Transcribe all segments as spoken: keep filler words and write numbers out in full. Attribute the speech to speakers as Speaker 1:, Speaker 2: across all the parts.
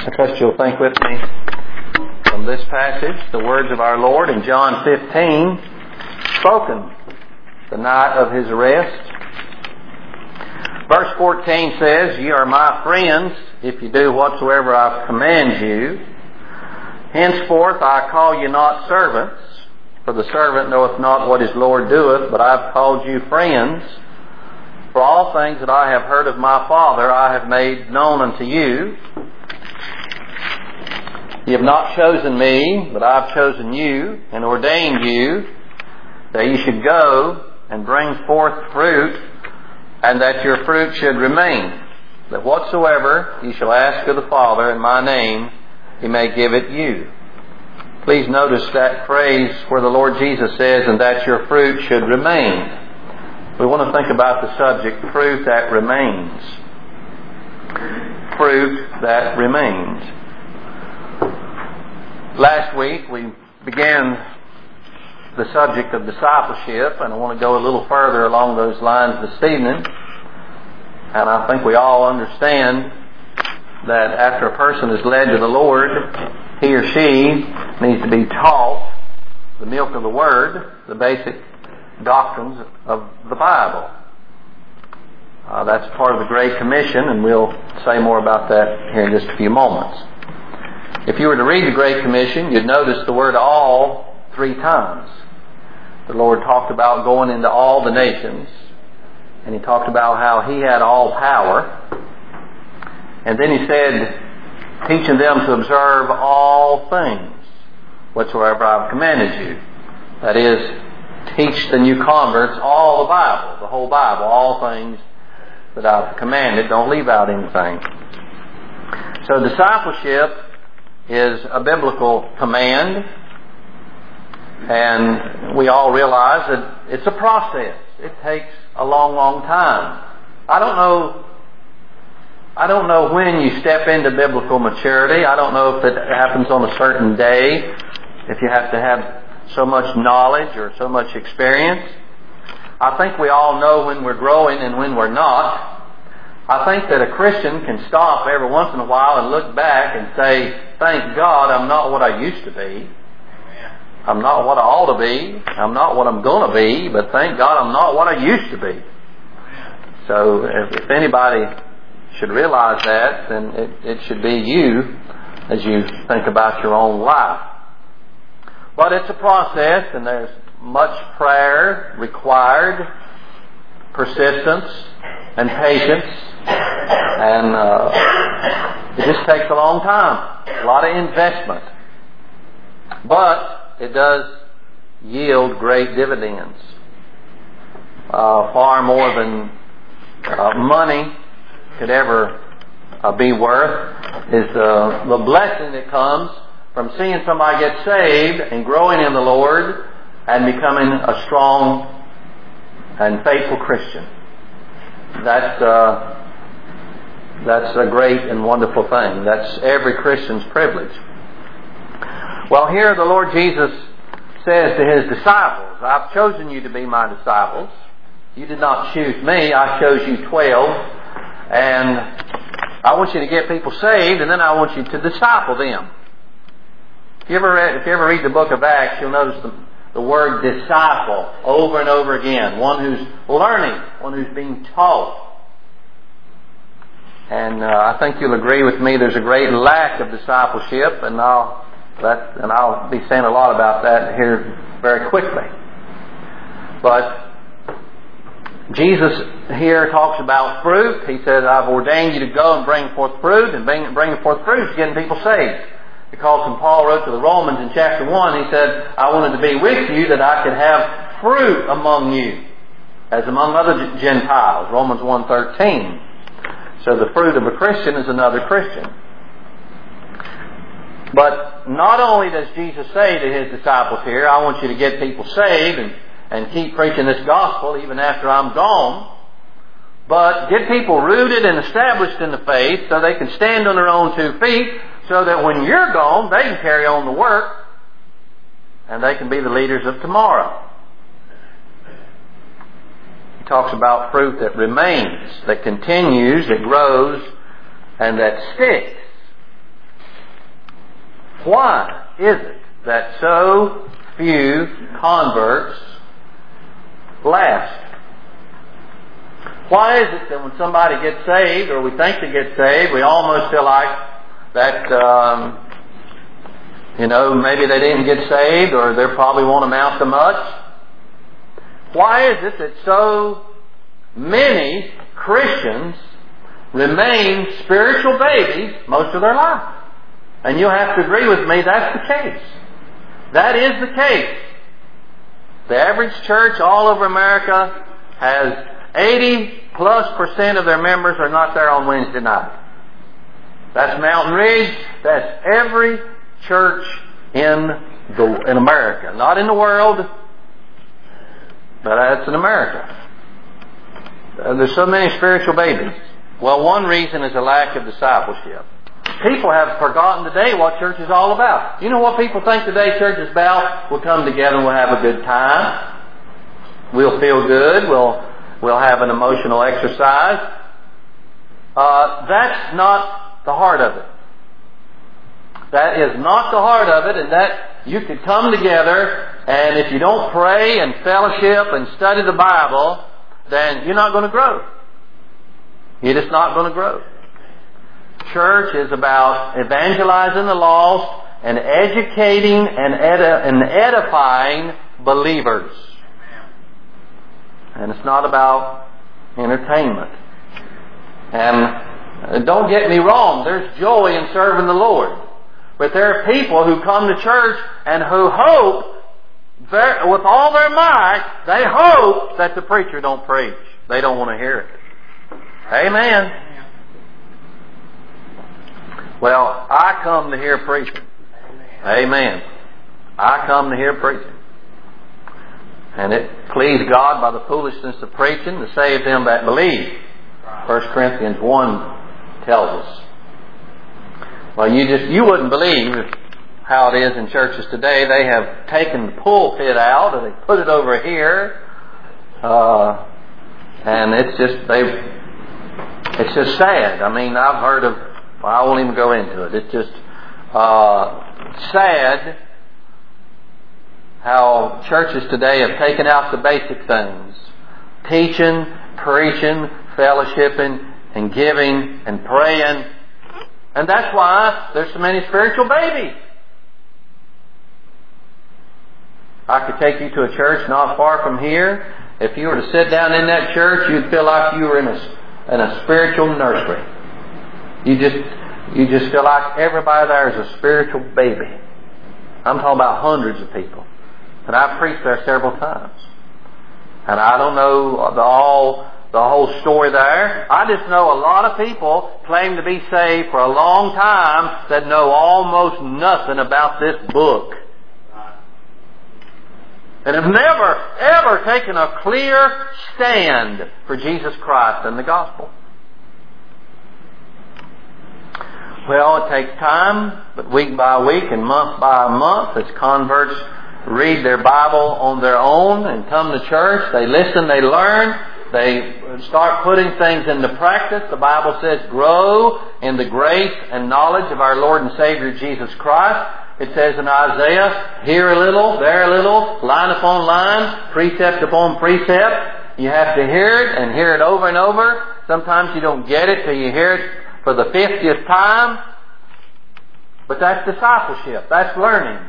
Speaker 1: I trust you'll think with me from this passage, the words of our Lord in John fifteen, spoken the night of His arrest. Verse fourteen says, "Ye are my friends, if you do whatsoever I command you. Henceforth I call you not servants, for the servant knoweth not what his Lord doeth, but I have called you friends. For all things that I have heard of my Father I have made known unto you. Ye have not chosen me, but I have chosen you, and ordained you, that ye should go and bring forth fruit, and that your fruit should remain, that whatsoever ye shall ask of the Father in my name, He may give it you." Please notice that phrase where the Lord Jesus says, "and that your fruit should remain." We want to think about the subject, fruit that remains. Fruit that remains. Last week we began the subject of discipleship, and I want to go a little further along those lines this evening. And I think we all understand that after a person is led to the Lord, he or she needs to be taught the milk of the Word, the basic doctrines of the Bible. Uh, that's part of the Great Commission, and we'll say more about that here in just a few moments. If you were to read the Great Commission, you'd notice the word "all" three times. The Lord talked about going into all the nations, and He talked about how He had all power. And then He said, teaching them to observe all things whatsoever I've commanded you. That is, teach the new converts all the Bible, the whole Bible, all things that I've commanded. Don't leave out anything. So discipleship is a biblical command, and we all realize that it's a process. It takes a long, long time. I don't know I don't know when you step into biblical maturity. I don't know if it happens on a certain day, if you have to have so much knowledge or so much experience. I think we all know when we're growing and when we're not. I think that a Christian can stop every once in a while and look back and say, "Thank God I'm not what I used to be. I'm not what I ought to be. I'm not what I'm going to be, but thank God I'm not what I used to be." So if, if anybody should realize that, then it, it should be you as you think about your own life. But it's a process, and there's much prayer required, persistence and patience, and uh, it just takes a long time, a lot of investment. But it does yield great dividends, uh, far more than uh, money could ever uh, be worth, is the, the blessing that comes from seeing somebody get saved and growing in the Lord and becoming a strong and faithful Christian. That's uh, that's a great and wonderful thing. That's every Christian's privilege. Well, here the Lord Jesus says to His disciples, "I've chosen you to be my disciples. You did not choose me. I chose you twelve. And I want you to get people saved, and then I want you to disciple them." If you ever read, if you ever read the book of Acts, you'll notice the, the word disciple over and over again. One who's learning, one who's being taught. And uh, I think you'll agree with me there's a great lack of discipleship, and I'll that, and I'll be saying a lot about that here very quickly. But Jesus here talks about fruit. He says, "I've ordained you to go and bring forth fruit," and bring, bringing forth fruit is getting people saved. Because when Paul wrote to the Romans in chapter one, he said, "I wanted to be with you that I could have fruit among you, as among other Gentiles." Romans one thirteen. So the fruit of a Christian is another Christian. But not only does Jesus say to His disciples here, "I want you to get people saved and and keep preaching this gospel even after I'm gone," but get people rooted and established in the faith so they can stand on their own two feet, so that when you're gone, they can carry on the work and they can be the leaders of tomorrow. He talks about fruit that remains, that continues, that grows, and that sticks. Why is it that so few converts last? Why is it that when somebody gets saved, or we think they get saved, we almost feel like that, um, you know, maybe they didn't get saved, or they probably won't amount to much? Why is it that so many Christians remain spiritual babies most of their life? And you'll have to agree with me, that's the case. That is the case. The average church all over America has eighty plus percent of their members are not there on Wednesday night. That's Mountain Ridge. That's every church in the in America. Not in the world, but that's in America. Uh, there's so many spiritual babies. Well, one reason is a lack of discipleship. People have forgotten today what church is all about. You know what people think today church is about? We'll come together and we'll have a good time. We'll feel good. We'll we'll have an emotional exercise. Uh, that's not the heart of it. That is not the heart of it, and that you could come together, and if you don't pray and fellowship and study the Bible, then you're not going to grow. You're just not going to grow. Church is about evangelizing the lost and educating and, edi- and edifying believers. And it's not about entertainment. And don't get me wrong, there's joy in serving the Lord. But there are people who come to church and who hope, with all their might, they hope that the preacher don't preach. They don't want to hear it. Amen. Well, I come to hear preaching. Amen. I come to hear preaching. And it pleased God by the foolishness of preaching to save them that believe. First Corinthians one tells us. Well, you just you wouldn't believe how it is in churches today. They have taken the pulpit out and they put it over here, uh, and it's just they. It's just sad. I mean, I've heard of. Well, I won't even go into it. It's just uh, sad how churches today have taken out the basic things: teaching, preaching, fellowshipping, and giving, and praying. And that's why there's so many spiritual babies. I could take you to a church not far from here. If you were to sit down in that church, you'd feel like you were in a, in a spiritual nursery. You just, you just feel like everybody there is a spiritual baby. I'm talking about hundreds of people. And I've preached there several times. And I don't know the all... the whole story there. I just know a lot of people claim to be saved for a long time that know almost nothing about this book. And have never, ever taken a clear stand for Jesus Christ and the gospel. Well, it takes time, but week by week and month by month, as converts read their Bible on their own and come to church, they listen, they learn, they start putting things into practice. The Bible says, grow in the grace and knowledge of our Lord and Savior Jesus Christ. It says in Isaiah, here a little, there a little, line upon line, precept upon precept. You have to hear it and hear it over and over. Sometimes you don't get it till you hear it for the fiftieth time. But that's discipleship. That's learning.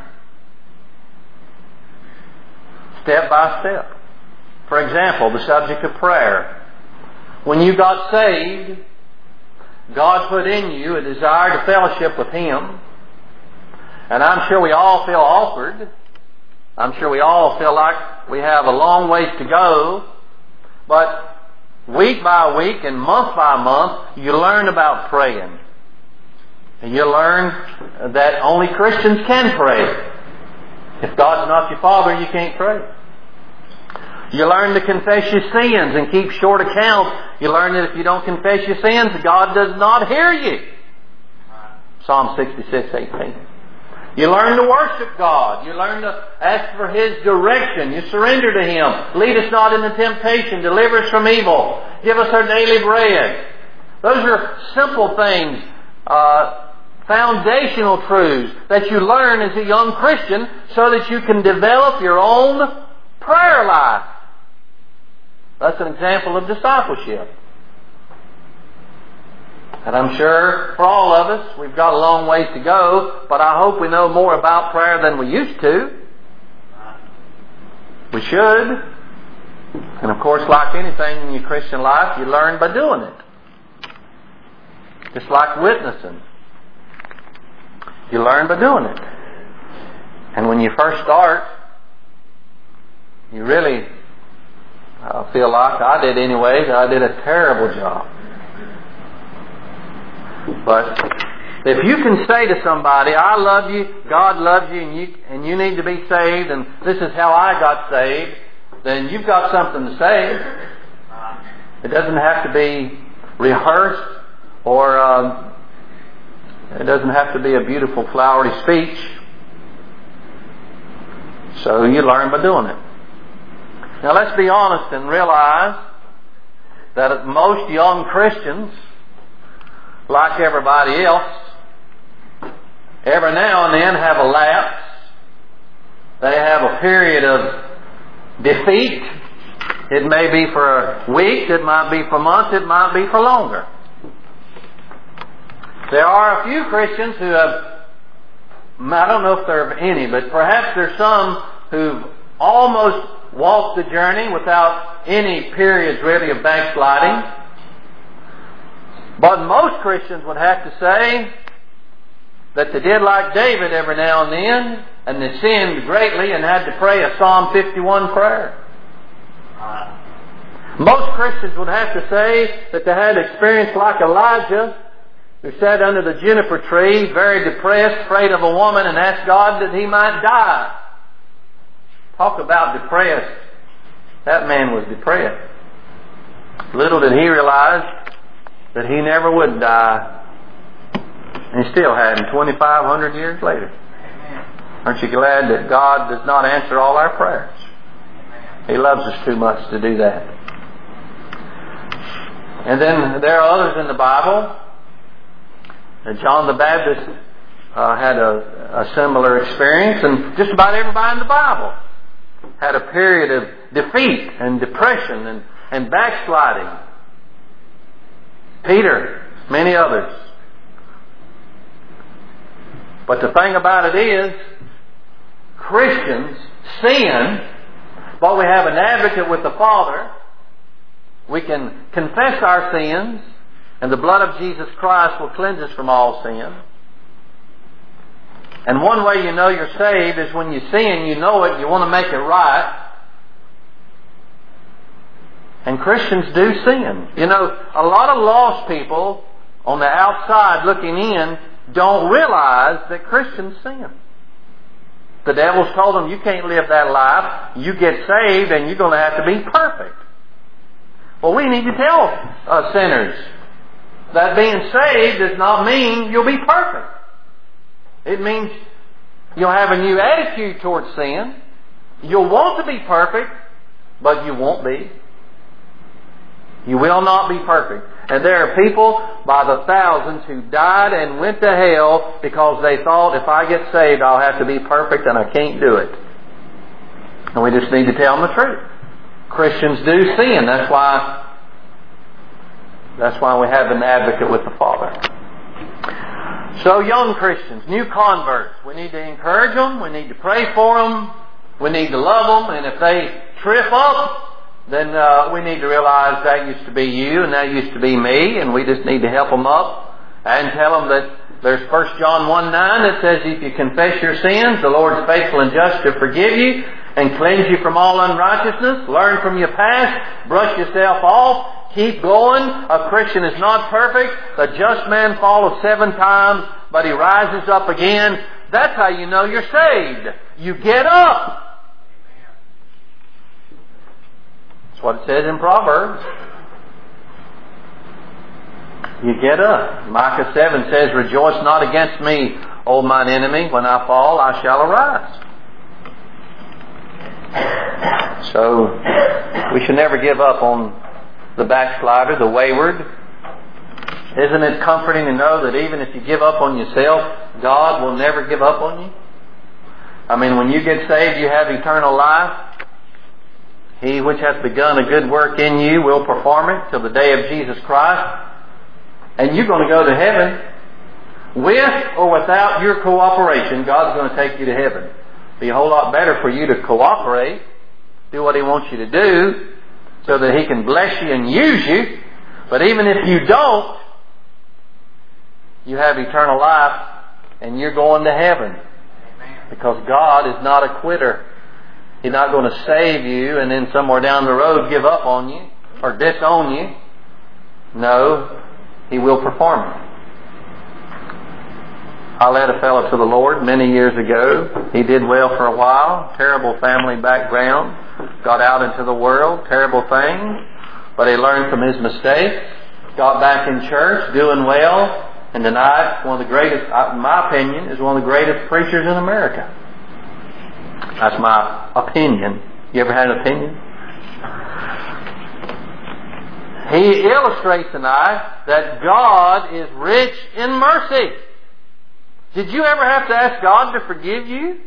Speaker 1: Step by step. For example, the subject of prayer. When you got saved, God put in you a desire to fellowship with Him. And I'm sure we all feel awkward. I'm sure we all feel like we have a long ways to go. But week by week and month by month, you learn about praying. And you learn that only Christians can pray. If God's not your Father, you can't pray. You learn to confess your sins and keep short accounts. You learn that if you don't confess your sins, God does not hear you. Psalm sixty-six, eighteen. You learn to worship God. You learn to ask for His direction. You surrender to Him. Lead us not into temptation. Deliver us from evil. Give us our daily bread. Those are simple things uh, foundational truths that you learn as a young Christian so that you can develop your own prayer life. That's an example of discipleship. And I'm sure for all of us, we've got a long ways to go, but I hope we know more about prayer than we used to. We should. And of course, like anything in your Christian life, you learn by doing it. Just like witnessing. You learn by doing it. And when you first start, you really, I feel like I did anyways, I did a terrible job. But if you can say to somebody, I love you, God loves you, and you, and you need to be saved, and this is how I got saved, then you've got something to say. It doesn't have to be rehearsed, or um, it doesn't have to be a beautiful flowery speech. So you learn by doing it. Now let's be honest and realize that most young Christians, like everybody else, every now and then have a lapse. They have a period of defeat. It may be for a week, it might be for months, it might be for longer. There are a few Christians who have, I don't know if there are any, but perhaps there's some who've almost walked the journey without any periods really of backsliding. But most Christians would have to say that they did like David every now and then, and they sinned greatly and had to pray a Psalm fifty-one prayer. Most Christians would have to say that they had experience like Elijah, who sat under the juniper tree, very depressed, afraid of a woman, and asked God that he might die. Talk about depressed. That man was depressed. Little did he realize that he never would die. And he still hadn't, twenty-five hundred years later. Aren't you glad that God does not answer all our prayers? He loves us too much to do that. And then there are others in the Bible. John the Baptist uh, had a, a similar experience, and just about everybody in the Bible had a period of defeat and depression and, and backsliding. Peter, many others. But the thing about it is, Christians sin, but we have an advocate with the Father. We can confess our sins, and the blood of Jesus Christ will cleanse us from all sin. And one way you know you're saved is when you sin, you know it, you want to make it right. And Christians do sin. You know, a lot of lost people on the outside looking in don't realize that Christians sin. The devil's told them, you can't live that life. You get saved and you're going to have to be perfect. Well, we need to tell uh, sinners that being saved does not mean you'll be perfect. It means you'll have a new attitude towards sin. You'll want to be perfect, but you won't be. You will not be perfect. And there are people by the thousands who died and went to hell because they thought, if I get saved, I'll have to be perfect, and I can't do it. And we just need to tell them the truth. Christians do sin. That's why, that's why we have an advocate with the Father. So young Christians, new converts, we need to encourage them. We need to pray for them. We need to love them. And if they trip up, then uh, we need to realize that used to be you and that used to be me, and we just need to help them up and tell them that there's First John one nine that says, if you confess your sins, the Lord is faithful and just to forgive you and cleanse you from all unrighteousness. Learn from your past. Brush yourself off. Keep going. A Christian is not perfect. The just man falleth seven times, but he rises up again. That's how you know you're saved. You get up. That's what it says in Proverbs. You get up. Micah seven says, rejoice not against me, O mine enemy. When I fall, I shall arise. So, we should never give up on the backslider, the wayward. Isn't it comforting to know that even if you give up on yourself, God will never give up on you? I mean, when you get saved, you have eternal life. He which hath begun a good work in you will perform it till the day of Jesus Christ. And you're going to go to heaven. With or without your cooperation, God's going to take you to heaven. It'd be a whole lot better for you to cooperate, do what He wants you to do, so that He can bless you and use you. But even if you don't, you have eternal life and you're going to heaven. Because God is not a quitter. He's not going to save you and then somewhere down the road give up on you or disown you. No, He will perform it. I led a fellow to the Lord many years ago. He did well for a while. Terrible family background. Got out into the world. Terrible thing. But he learned from his mistakes. Got back in church, doing well. And tonight, one of the greatest, in my opinion, is one of the greatest preachers in America. That's my opinion. You ever had an opinion? He illustrates tonight that God is rich in mercy. Did you ever have to ask God to forgive you?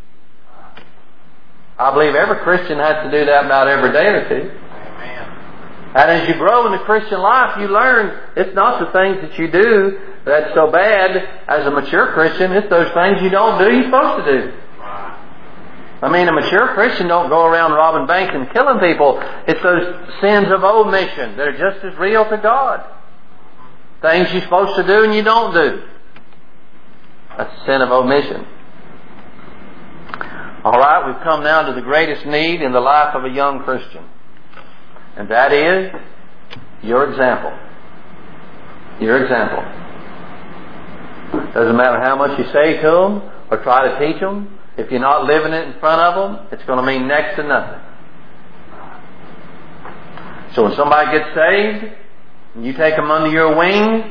Speaker 1: I believe every Christian has to do that about every day or two. Amen. And as you grow in the Christian life, you learn it's not the things that you do that's so bad as a mature Christian. It's those things you don't do you're supposed to do. I mean, a mature Christian don't go around robbing banks and killing people. It's those sins of omission that are just as real to God. Things you're supposed to do and you don't do. That's a sin of omission. All right, we've come now to the greatest need in the life of a young Christian. And that is your example. Your example. Doesn't matter how much you say to them or try to teach them. If you're not living it in front of them, it's going to mean next to nothing. So when somebody gets saved, and you take them under your wing,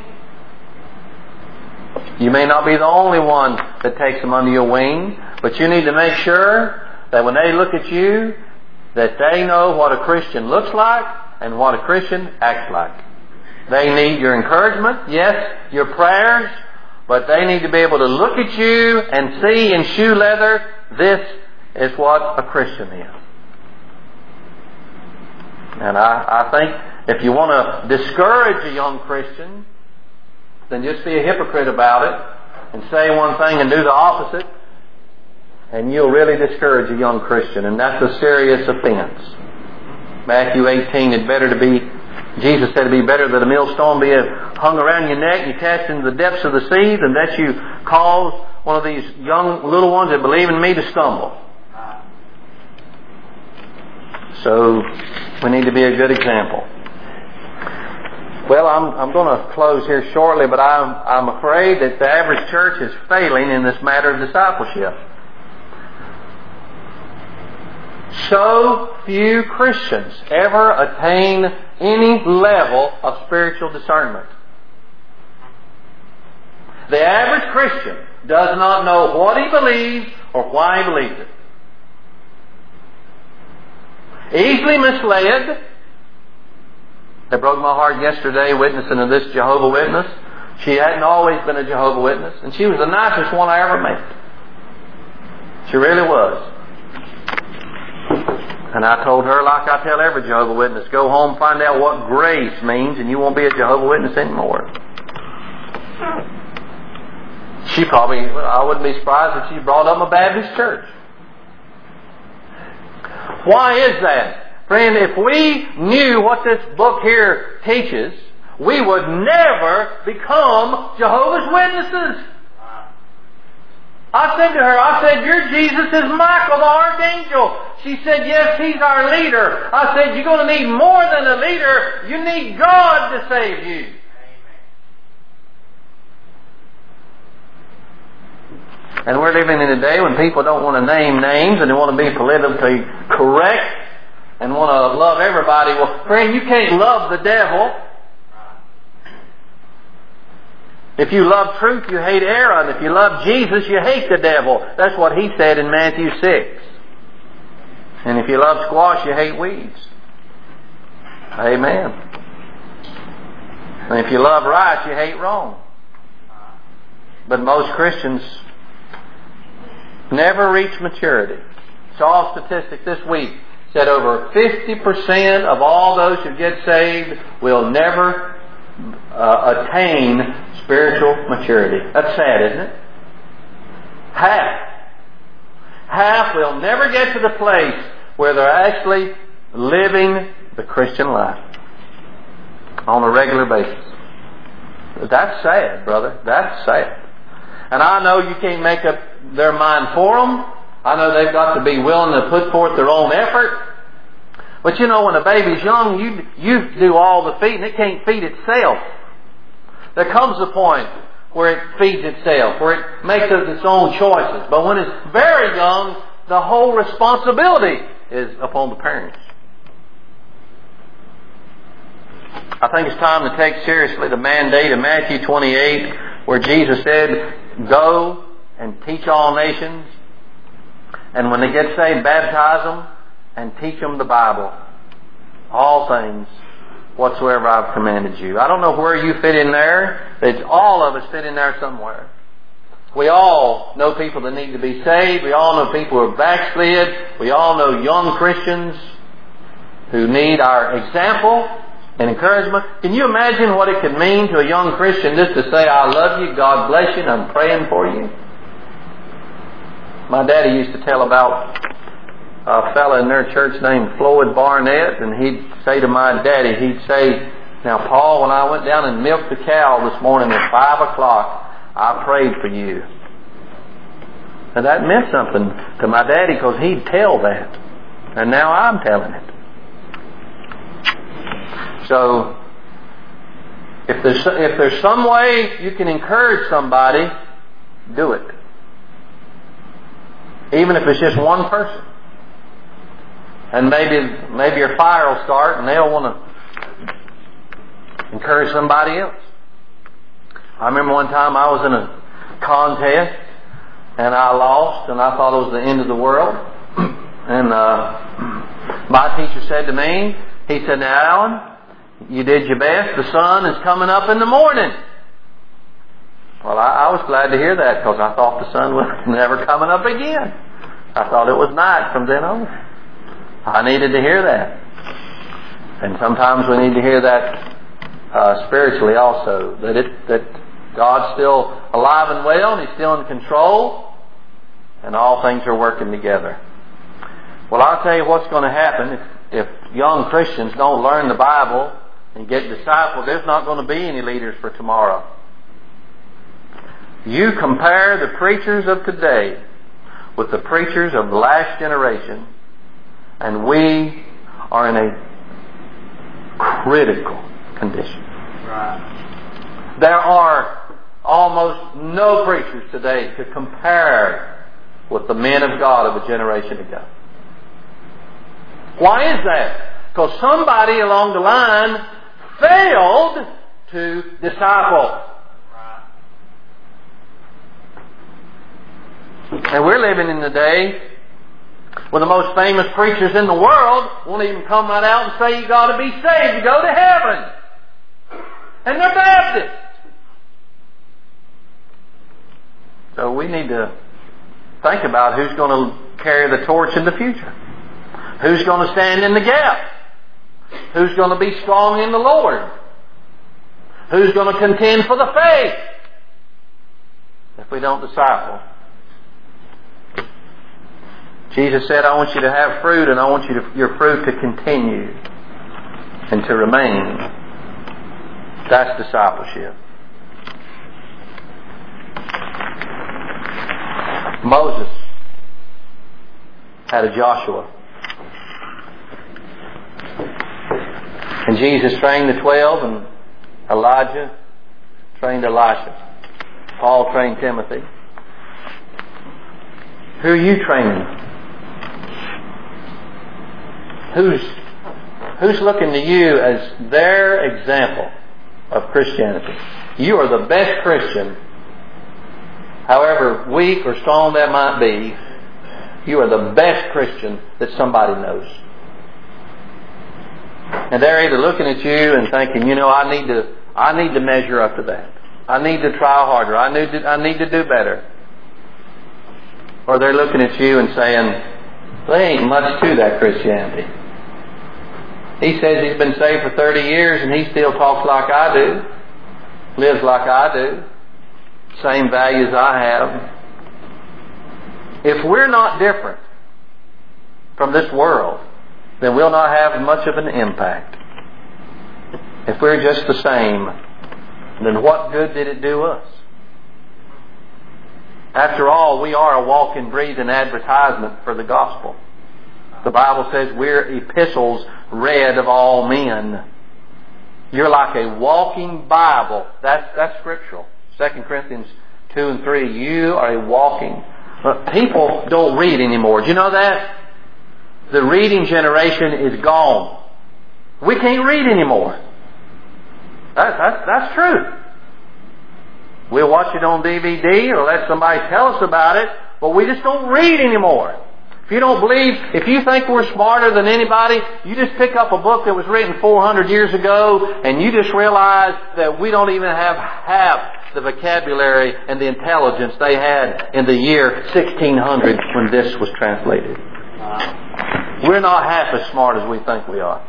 Speaker 1: you may not be the only one that takes them under your wing, but you need to make sure that when they look at you, that they know what a Christian looks like and what a Christian acts like. They need your encouragement, yes, your prayers, but they need to be able to look at you and see in shoe leather, this is what a Christian is. And I, I think if you want to discourage a young Christian, then just be a hypocrite about it and say one thing and do the opposite, and you'll really discourage a young Christian, and that's a serious offense. Matthew eighteen, it's better to be, Jesus said, to be better that a millstone be hung around your neck and you cast into the depths of the sea than that you cause one of these young little ones that believe in me to stumble. So we need to be a good example. Well, I'm, I'm going to close here shortly, but I'm, I'm afraid that the average church is failing in this matter of discipleship. So few Christians ever attain any level of spiritual discernment. The average Christian does not know what he believes or why he believes it. Easily misled. It broke my heart yesterday witnessing to this Jehovah's Witness. She hadn't always been a Jehovah's Witness, and she was the nicest one I ever met. She really was. And I told her, like I tell every Jehovah's Witness, go home, find out what grace means, and you won't be a Jehovah's Witness anymore. She probably, I wouldn't be surprised if she brought up a Baptist church. Why is that? Friend, if we knew what this book here teaches, we would never become Jehovah's Witnesses. I said to her, I said, your Jesus is Michael the Archangel. She said, yes, he's our leader. I said, you're going to need more than a leader. You need God to save you. And we're living in a day when people don't want to name names and they want to be politically correct and want to love everybody. Well, friend, you can't love the devil. If you love truth, you hate error. And if you love Jesus, you hate the devil. That's what he said in Matthew six. And if you love squash, you hate weeds. Amen. And if you love right, you hate wrong. But most Christians never reach maturity. Saw a statistic this week said over fifty percent of all those who get saved will never uh, attain spiritual maturity. That's sad, isn't it? Half. Half will never get to the place where they're actually living the Christian life on a regular basis. That's sad, brother. That's sad. And I know you can't make up their mind for them. I know they've got to be willing to put forth their own effort. But you know, when a baby's young, you you do all the feeding. It can't feed itself. There comes a point where it feeds itself, where it makes its own choices. But when it's very young, the whole responsibility is upon the parents. I think it's time to take seriously the mandate of Matthew twenty-eight, where Jesus said, "Go and teach all nations, and when they get saved, baptize them and teach them the Bible, all things whatsoever I've commanded you." I don't know where you fit in there. It's all of us fit in there somewhere. We all know people that need to be saved. We all know people who are backslid. We all know young Christians who need our example and encouragement. Can you imagine what it could mean to a young Christian just to say, "I love you, God bless you, and I'm praying for you"? My daddy used to tell about a fella in their church named Floyd Barnett, and he'd say to my daddy, he'd say, "Now, Paul, when I went down and milked the cow this morning at five o'clock, I prayed for you." And that meant something to my daddy because he'd tell that. And now I'm telling it. So, if there's, if there's some way you can encourage somebody, do it. Even if it's just one person. And maybe maybe your fire will start and they'll want to encourage somebody else. I remember one time I was in a contest and I lost, and I thought it was the end of the world. And uh, my teacher said to me, he said, "Now, Alan, you did your best. The sun is coming up in the morning." Well, I, I was glad to hear that because I thought the sun was never coming up again. I thought it was night from then on. I needed to hear that. And sometimes we need to hear that uh, spiritually also. That it that God's still alive and well, and He's still in control, and all things are working together. Well, I'll tell you what's going to happen if, if young Christians don't learn the Bible and get discipled. There's not going to be any leaders for tomorrow. You compare the preachers of today with the preachers of the last generation, and we are in a critical condition. Right. There are almost no preachers today to compare with the men of God of a generation ago. Why is that? Because somebody along the line failed to disciple. And we're living in the day where the most famous preachers in the world won't even come right out and say you got to be saved to go to heaven. And they're Baptists. So we need to think about who's going to carry the torch in the future. Who's going to stand in the gap? Who's going to be strong in the Lord? Who's going to contend for the faith if we don't disciple? Jesus said, "I want you to have fruit, and I want you to, your fruit to continue and to remain." That's discipleship. Moses had a Joshua. And Jesus trained the twelve, and Elijah trained Elisha. Paul trained Timothy. Who are you training? Who's, who's looking to you as their example of Christianity? You are the best Christian, however weak or strong that might be. You are the best Christian that somebody knows. And they're either looking at you and thinking, you know, I need to I need to measure up to that. I need to try harder. I need to, I need to do better. Or they're looking at you and saying, there ain't much to that Christianity. He says he's been saved for thirty years and he still talks like I do. Lives like I do. Same values I have. If we're not different from this world, then we'll not have much of an impact. If we're just the same, then what good did it do us? After all, we are a walking, breathing advertisement for the gospel. The Bible says we're epistles read of all men. You're like a walking Bible. That's, that's scriptural. Second Corinthians two and three. You are a walking. But people don't read anymore. Do you know that? The reading generation is gone. We can't read anymore. That, that, that's true. We'll watch it on D V D or let somebody tell us about it, but we just don't read anymore. If you don't believe, if you think we're smarter than anybody, you just pick up a book that was written four hundred years ago and you just realize that we don't even have half the vocabulary and the intelligence they had in the year sixteen hundred when this was translated. We're not half as smart as we think we are.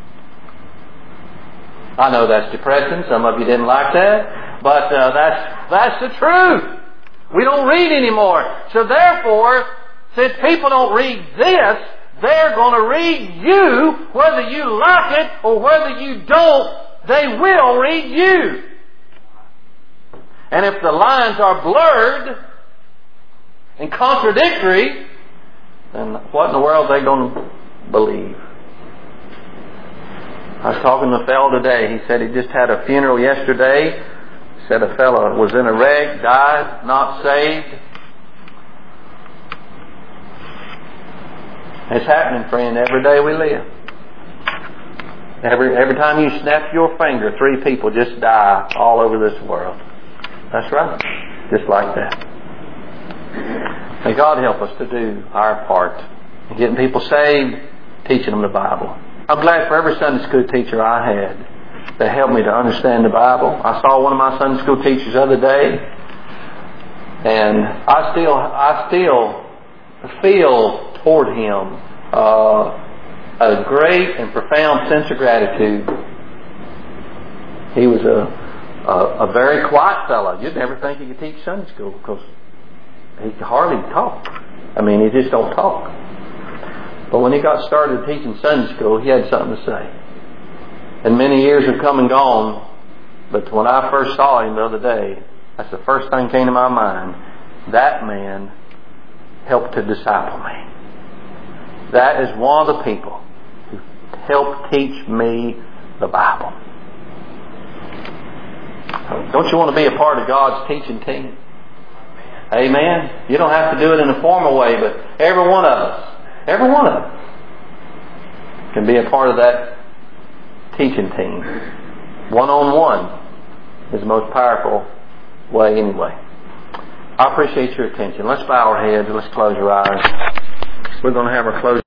Speaker 1: I know that's depressing. Some of you didn't like that. But uh, that's that's the truth. We don't read anymore. So therefore, since people don't read this, they're going to read you. Whether you like it or whether you don't, they will read you. And if the lines are blurred and contradictory, then what in the world are they going to believe? I was talking to a fellow today. He said he just had a funeral yesterday. He said a fellow was in a wreck, died, not saved. It's happening, friend, every day we live. Every every time you snap your finger, three people just die all over this world. That's right. Just like that. May God help us to do our part in getting people saved, teaching them the Bible. I'm glad for every Sunday school teacher I had that helped me to understand the Bible. I saw one of my Sunday school teachers the other day, and I still, I still feel toward him uh, a great and profound sense of gratitude. He was a, a, a very quiet fellow. You'd never think he could teach Sunday school because he could hardly talk. I mean, he just don't talk. But when he got started teaching Sunday school, he had something to say. And many years have come and gone, but when I first saw him the other day, that's the first thing that came to my mind. That man helped to disciple me. That is one of the people who helped teach me the Bible. Don't you want to be a part of God's teaching team? Amen. You don't have to do it in a formal way, but every one of us, every one of us can be a part of that teaching team. One-on-one is the most powerful way anyway. I appreciate your attention. Let's bow our heads and let's close our eyes. We're going to have our closing.